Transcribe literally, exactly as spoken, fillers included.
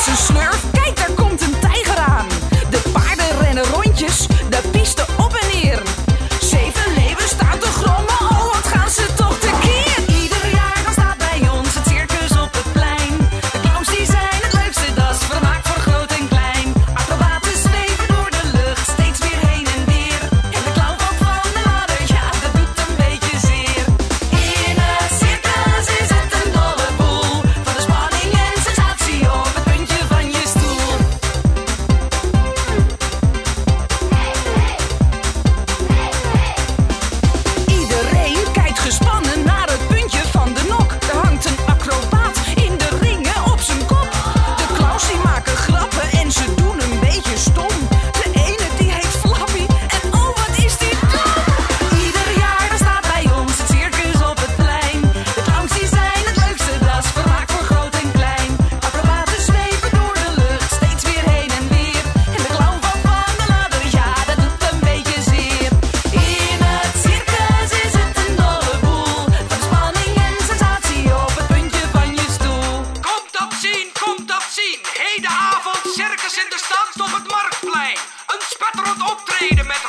is een slurf, kijk daar komt een tijger aan. De paarden rennen rondjes, de piste op en neer. Zeven leeuwen staan te grommen, oh wat gaan ze toch tekeer. Ieder jaar dan staat bij ons het circus op het plein. De clowns die zijn het leukste, dat is vermaak voor groot en klein. Acrobaten zweven door de lucht, steeds weer heen en weer. En de clown valt van de ladder, ja dat doet een beetje zeer. In het circus is het een dolle boel, van de spanning en sensatie op het puntje van je stoel. Iedereen kijkt gespannen naar het puntje van de nok. Er hangt een acrobaat in de ringen op zijn kop. De clowns die maken grappen en ze doen een beetje stom. De ene die heet Flappy en oh wat is die dom. Ieder jaar dan staat bij ons het circus op het plein. De clowns die zijn het leukste, dat is vermaak voor groot en klein. Acrobaten zweven door de lucht, steeds weer heen en weer. En de clown valt van de ladder, ja dat doet een beetje zeer. In het circus is het een dolle boel, van spanning en sensatie op het puntje van je stoel. Komt dat zien, komt dat zien. Hedenavond circus in de stad op het Marktplein. Een spetterend optreden met